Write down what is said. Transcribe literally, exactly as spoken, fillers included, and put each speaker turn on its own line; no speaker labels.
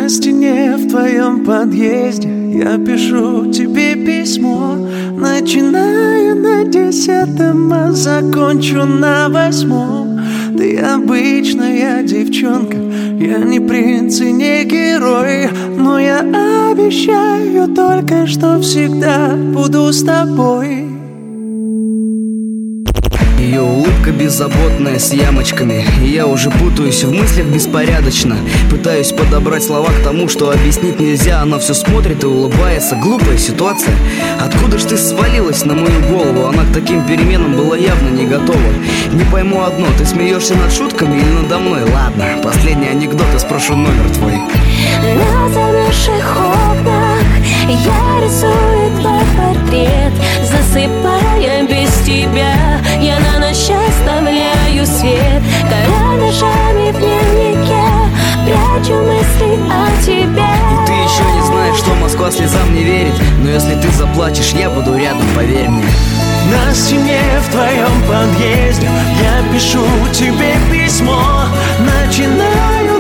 стене в твоем подъезде я пишу тебе письмо. Начинаю на десятом, а закончу на восьмом. Ты обычная девчонка, я не принц и не герой, но я обещаю только, что всегда буду с тобой.
Ее улыбка беззаботная, с ямочками, и я уже путаюсь в мыслях беспорядочно. Пытаюсь подобрать слова к тому, что объяснить нельзя. Она все смотрит и улыбается. Глупая ситуация. Откуда ж ты свалилась на мою голову? Она к таким переменам была явно не готова. Не пойму одно, ты смеешься над шутками или надо мной? Ладно, последний анекдот, и спрошу номер твой.
На замерзших окнах я рисую твой портрет, засыпая без тебя. Я на ночь оставляю свет карандашами в дневнике, прячу мысли о тебе.
И ты еще не знаешь, что Москва слезам не верит, но если ты заплачешь, я буду рядом, поверь мне.
На стене в твоем подъезде я пишу тебе письмо. Начинаю